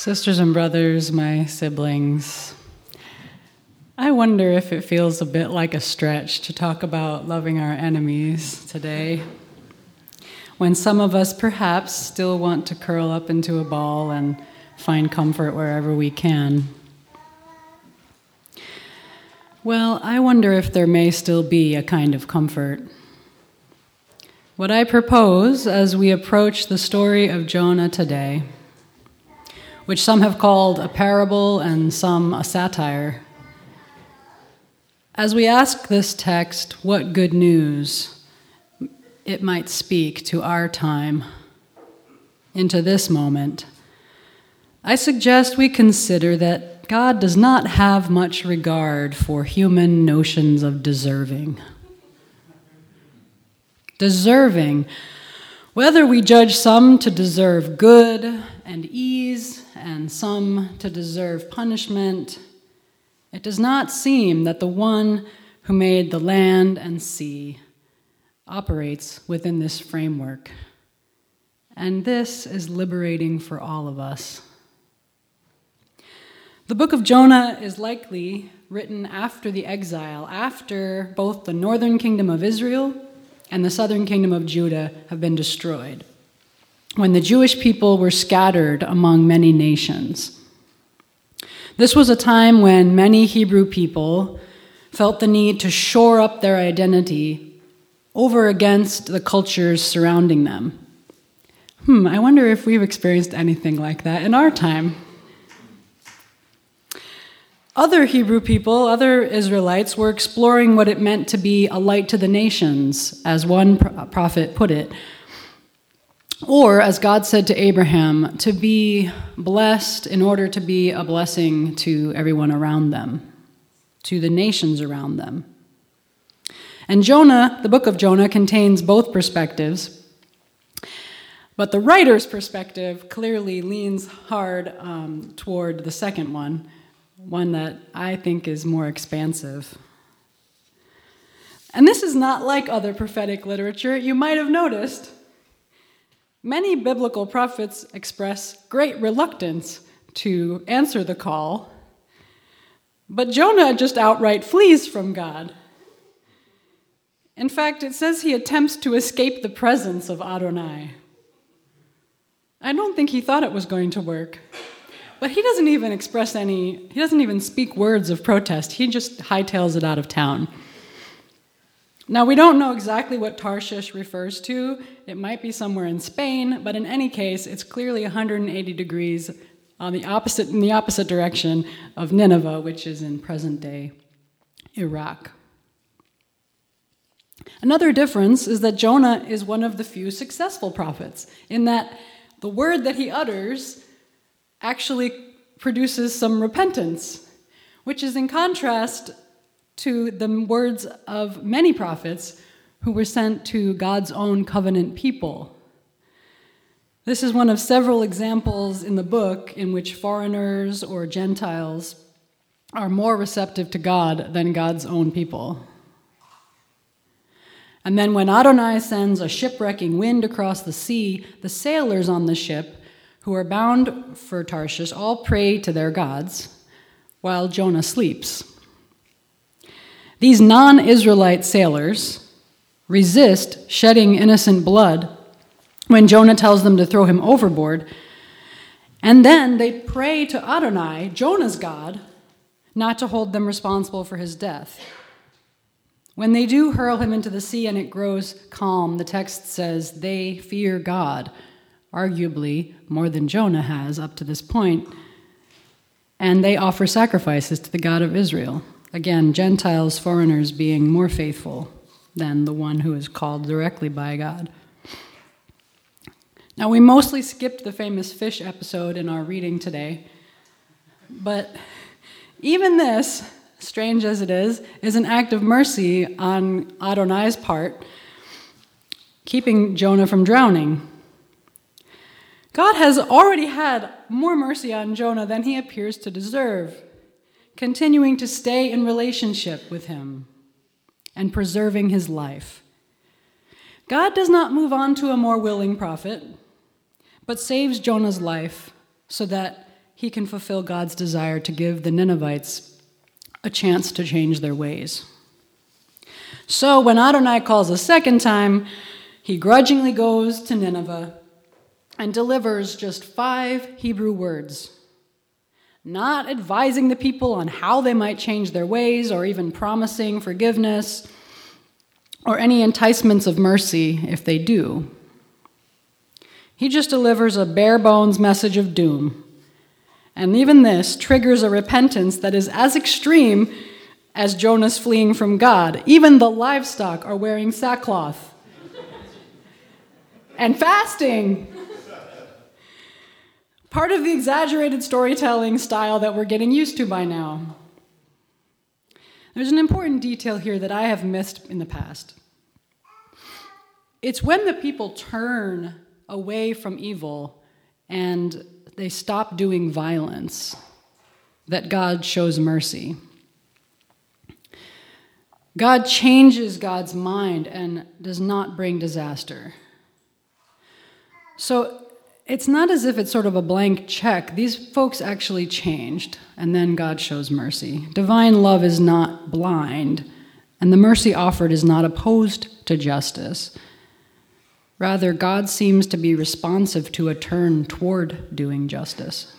Sisters and brothers, my siblings, I wonder if it feels a bit like a stretch to talk about loving our enemies today, when some of us perhaps still want to curl up into a ball and find comfort wherever we can. Well, I wonder if there may still be a kind of comfort. What I propose as we approach the story of Jonah today, which some have called a parable and some a satire. As we ask this text what good news it might speak to our time, into this moment, I suggest we consider that God does not have much regard for human notions of deserving. Deserving, whether we judge some to deserve good and ease and some to deserve punishment, it does not seem that the one who made the land and sea operates within this framework. And this is liberating for all of us. The book of Jonah is likely written after the exile, after both the northern kingdom of Israel and the southern kingdom of Judah have been destroyed, when the Jewish people were scattered among many nations. This was a time when many Hebrew people felt the need to shore up their identity over against the cultures surrounding them. I wonder if we've experienced anything like that in our time. Other Hebrew people, other Israelites, were exploring what it meant to be a light to the nations, as one prophet put it. Or, as God said to Abraham, to be blessed in order to be a blessing to everyone around them, to the nations around them. And Jonah, the book of Jonah, contains both perspectives, but the writer's perspective clearly leans hard toward the second one that I think is more expansive. And this is not like other prophetic literature. You might have noticed many biblical prophets express great reluctance to answer the call, but Jonah just outright flees from God. In fact, it says he attempts to escape the presence of Adonai. I don't think he thought it was going to work. But he doesn't even speak words of protest. He just hightails it out of town. Now, we don't know exactly what Tarshish refers to. It might be somewhere in Spain, but in any case, it's clearly 180 degrees in the opposite direction of Nineveh, which is in present-day Iraq. Another difference is that Jonah is one of the few successful prophets, in that the word that he utters actually produces some repentance, which is in contrast to the words of many prophets who were sent to God's own covenant people. This is one of several examples in the book in which foreigners or Gentiles are more receptive to God than God's own people. And then when Adonai sends a shipwrecking wind across the sea, the sailors on the ship who are bound for Tarshish all pray to their gods while Jonah sleeps. These non-Israelite sailors resist shedding innocent blood when Jonah tells them to throw him overboard, and then they pray to Adonai, Jonah's God, not to hold them responsible for his death. When they do hurl him into the sea and it grows calm, the text says they fear God, arguably more than Jonah has up to this point, and they offer sacrifices to the God of Israel. Again, Gentiles, foreigners being more faithful than the one who is called directly by God. Now, we mostly skipped the famous fish episode in our reading today, but even this, strange as it is an act of mercy on Adonai's part, keeping Jonah from drowning. God has already had more mercy on Jonah than he appears to deserve, continuing to stay in relationship with him and preserving his life. God does not move on to a more willing prophet, but saves Jonah's life so that he can fulfill God's desire to give the Ninevites a chance to change their ways. So when Adonai calls a second time, he grudgingly goes to Nineveh and delivers just 5 Hebrew words, not advising the people on how they might change their ways or even promising forgiveness or any enticements of mercy if they do. He just delivers a bare-bones message of doom. And even this triggers a repentance that is as extreme as Jonah's fleeing from God. Even the livestock are wearing sackcloth and fasting. Part of the exaggerated storytelling style that we're getting used to by now. There's an important detail here that I have missed in the past. It's when the people turn away from evil and they stop doing violence that God shows mercy. God changes God's mind and does not bring disaster. So it's not as if it's sort of a blank check. These folks actually changed, and then God shows mercy. Divine love is not blind, and the mercy offered is not opposed to justice. Rather, God seems to be responsive to a turn toward doing justice.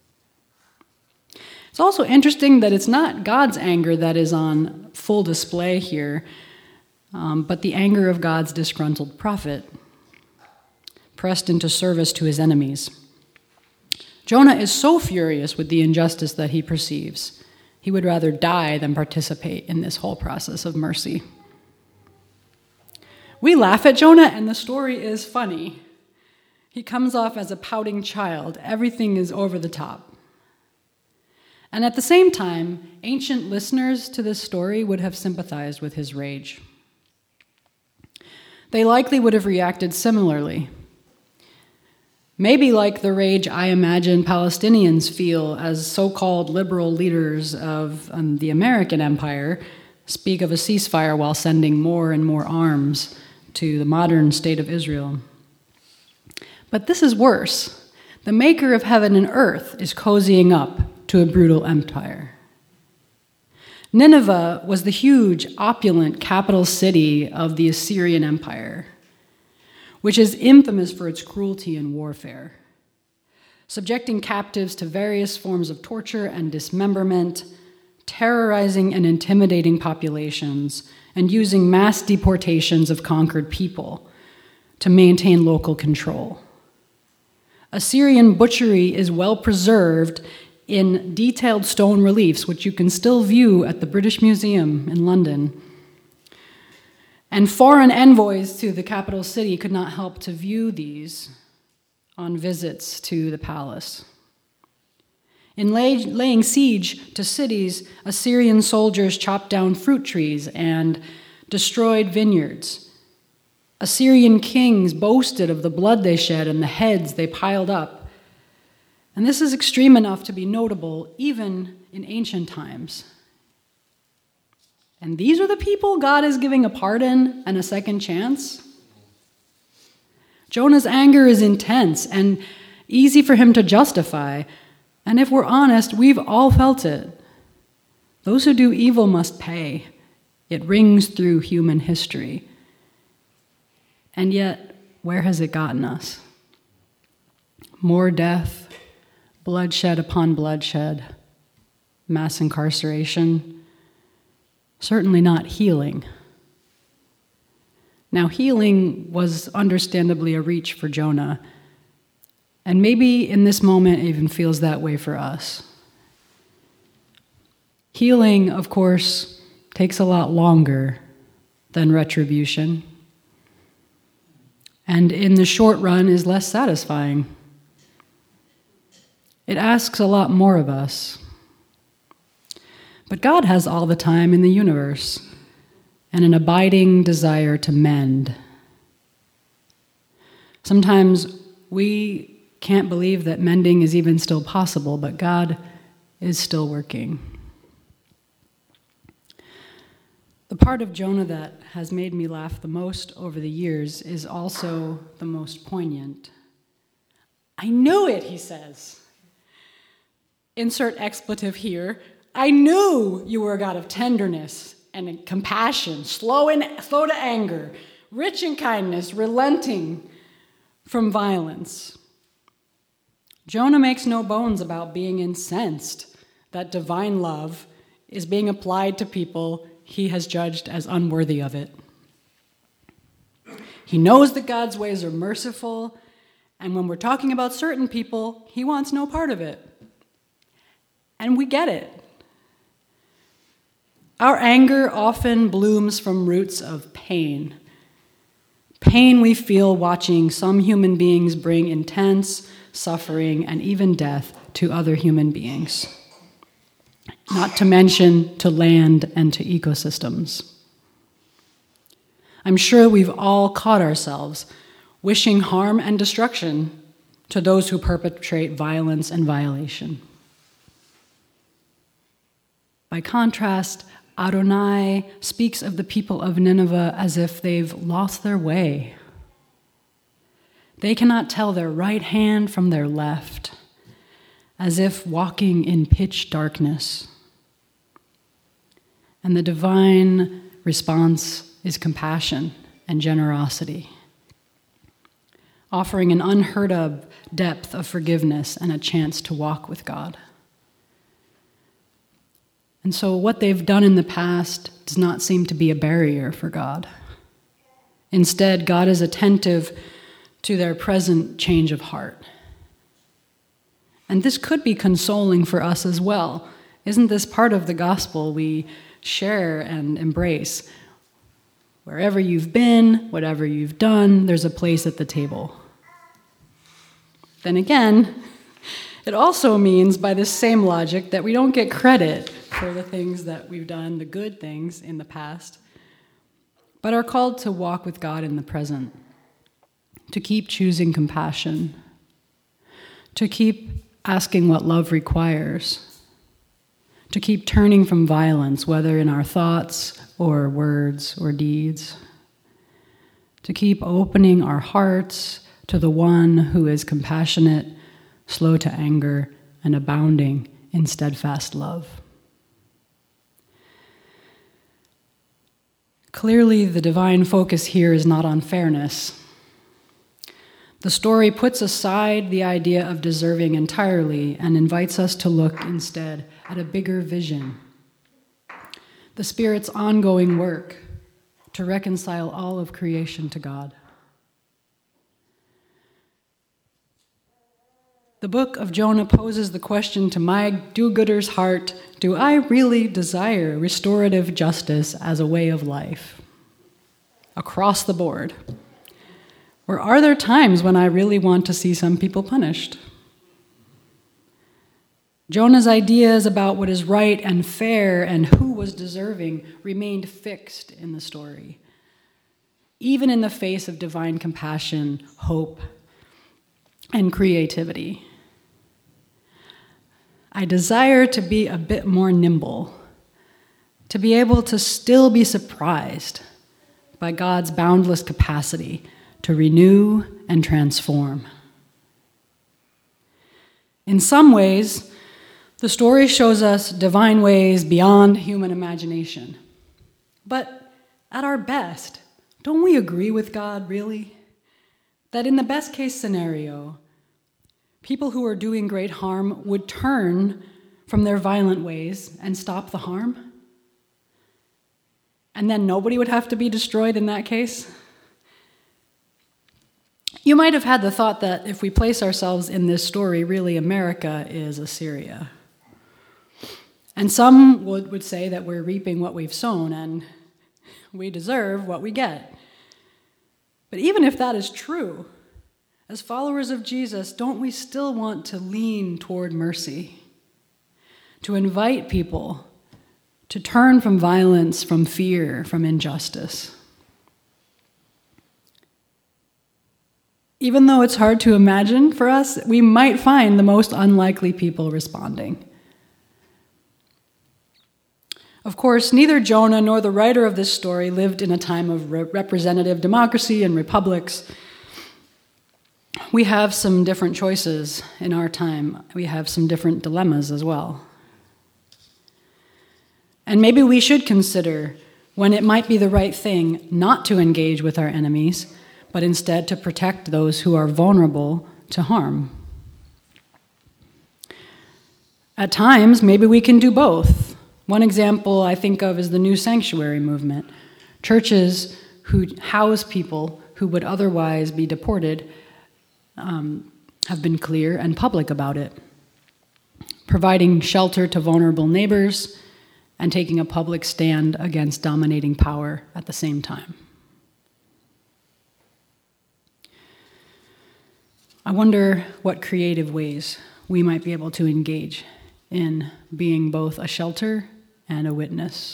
It's also interesting that it's not God's anger that is on full display here, but the anger of God's disgruntled prophet, pressed into service to his enemies. Jonah is so furious with the injustice that he perceives, he would rather die than participate in this whole process of mercy. We laugh at Jonah, and the story is funny. He comes off as a pouting child. Everything is over the top. And at the same time, ancient listeners to this story would have sympathized with his rage. They likely would have reacted similarly. Maybe like the rage I imagine Palestinians feel as so-called liberal leaders of the American empire speak of a ceasefire while sending more and more arms to the modern state of Israel. But this is worse. The maker of heaven and earth is cozying up to a brutal empire. Nineveh was the huge, opulent capital city of the Assyrian Empire, which is infamous for its cruelty and warfare, subjecting captives to various forms of torture and dismemberment, terrorizing and intimidating populations, and using mass deportations of conquered people to maintain local control. Assyrian butchery is well preserved in detailed stone reliefs, which you can still view at the British Museum in London. And foreign envoys to the capital city could not help to view these on visits to the palace. In laying siege to cities, Assyrian soldiers chopped down fruit trees and destroyed vineyards. Assyrian kings boasted of the blood they shed and the heads they piled up. And this is extreme enough to be notable even in ancient times. And these are the people God is giving a pardon and a second chance? Jonah's anger is intense and easy for him to justify. And if we're honest, we've all felt it. Those who do evil must pay. It rings through human history. And yet, where has it gotten us? More death, bloodshed upon bloodshed, mass incarceration. Certainly not healing. Now, healing was understandably a reach for Jonah. And maybe in this moment it even feels that way for us. Healing, of course, takes a lot longer than retribution. And in the short run is less satisfying. It asks a lot more of us. But God has all the time in the universe and an abiding desire to mend. Sometimes we can't believe that mending is even still possible, but God is still working. The part of Jonah that has made me laugh the most over the years is also the most poignant. I knew it, he says. insert expletive here, I knew you were a God of tenderness and compassion, slow to anger, rich in kindness, relenting from violence. Jonah makes no bones about being incensed that divine love is being applied to people he has judged as unworthy of it. He knows that God's ways are merciful, and when we're talking about certain people, he wants no part of it. And we get it. Our anger often blooms from roots of pain. Pain we feel watching some human beings bring intense suffering and even death to other human beings, not to mention to land and to ecosystems. I'm sure we've all caught ourselves wishing harm and destruction to those who perpetrate violence and violation. By contrast, Adonai speaks of the people of Nineveh as if they've lost their way. They cannot tell their right hand from their left, as if walking in pitch darkness. And the divine response is compassion and generosity, offering an unheard of depth of forgiveness and a chance to walk with God. And so what they've done in the past does not seem to be a barrier for God. Instead, God is attentive to their present change of heart. And this could be consoling for us as well. Isn't this part of the gospel we share and embrace? Wherever you've been, whatever you've done, there's a place at the table. Then again, it also means, by this same logic, that we don't get credit for the things that we've done, the good things in the past, but are called to walk with God in the present, to keep choosing compassion, to keep asking what love requires, to keep turning from violence, whether in our thoughts or words or deeds, to keep opening our hearts to the one who is compassionate, slow to anger, and abounding in steadfast love. Clearly, the divine focus here is not on fairness. The story puts aside the idea of deserving entirely and invites us to look instead at a bigger vision, the Spirit's ongoing work to reconcile all of creation to God. The book of Jonah poses the question to my do-gooder's heart, do I really desire restorative justice as a way of life? Across the board. Or are there times when I really want to see some people punished? Jonah's ideas about what is right and fair and who was deserving remained fixed in the story, even in the face of divine compassion, hope, and creativity. I desire to be a bit more nimble, to be able to still be surprised by God's boundless capacity to renew and transform. In some ways, the story shows us divine ways beyond human imagination. But at our best, don't we agree with God, really? That in the best case scenario, people who are doing great harm would turn from their violent ways and stop the harm? And then nobody would have to be destroyed in that case? You might have had the thought that if we place ourselves in this story, really America is Assyria. And some would say that we're reaping what we've sown and we deserve what we get. But even if that is true, as followers of Jesus, don't we still want to lean toward mercy, to invite people to turn from violence, from fear, from injustice? Even though it's hard to imagine for us, we might find the most unlikely people responding. Of course, neither Jonah nor the writer of this story lived in a time of representative democracy and republics. we have some different choices in our time. We have some different dilemmas as well. And maybe we should consider when it might be the right thing not to engage with our enemies, but instead to protect those who are vulnerable to harm. At times, maybe we can do both. One example I think of is the New Sanctuary movement. Churches who house people who would otherwise be deported have been clear and public about it, providing shelter to vulnerable neighbors and taking a public stand against dominating power at the same time. I wonder what creative ways we might be able to engage in being both a shelter and a witness.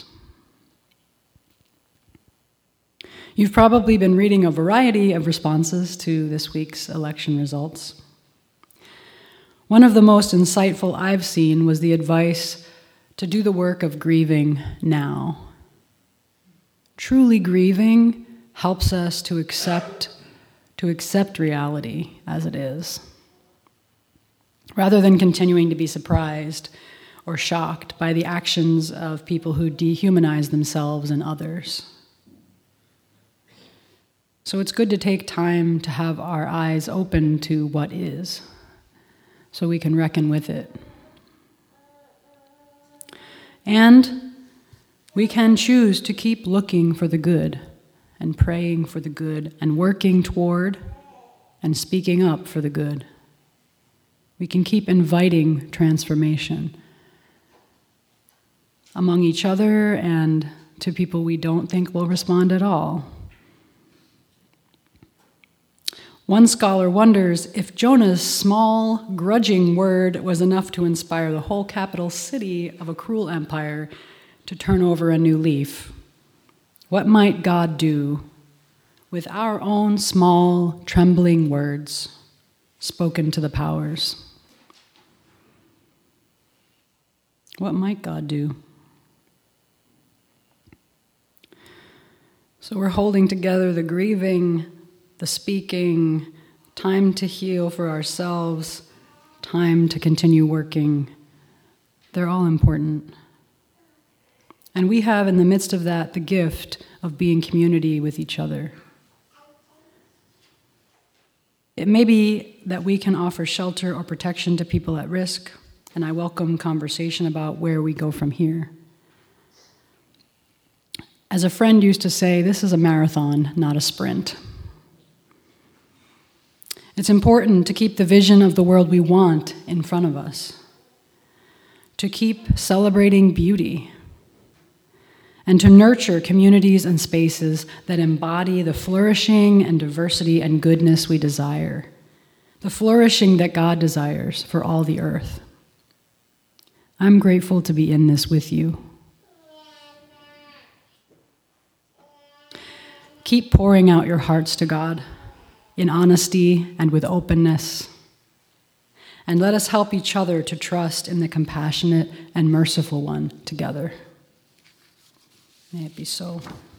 You've probably been reading a variety of responses to this week's election results. One of the most insightful I've seen was the advice to do the work of grieving now. Truly grieving helps us to accept reality as it is, rather than continuing to be surprised or shocked by the actions of people who dehumanize themselves and others. So it's good to take time to have our eyes open to what is, so we can reckon with it. And we can choose to keep looking for the good and praying for the good and working toward and speaking up for the good. We can keep inviting transformation among each other and to people we don't think will respond at all. One scholar wonders if Jonah's small, grudging word was enough to inspire the whole capital city of a cruel empire to turn over a new leaf. What might God do with our own small, trembling words spoken to the powers? What might God do? So we're holding together the grieving, the speaking, time to heal for ourselves, time to continue working. They're all important. And we have in the midst of that the gift of being community with each other. It may be that we can offer shelter or protection to people at risk, and I welcome conversation about where we go from here. As a friend used to say, this is a marathon, not a sprint. It's important to keep the vision of the world we want in front of us, to keep celebrating beauty, and to nurture communities and spaces that embody the flourishing and diversity and goodness we desire, the flourishing that God desires for all the earth. I'm grateful to be in this with you. Keep pouring out your hearts to God in honesty and with openness. And let us help each other to trust in the compassionate and merciful one together. May it be so.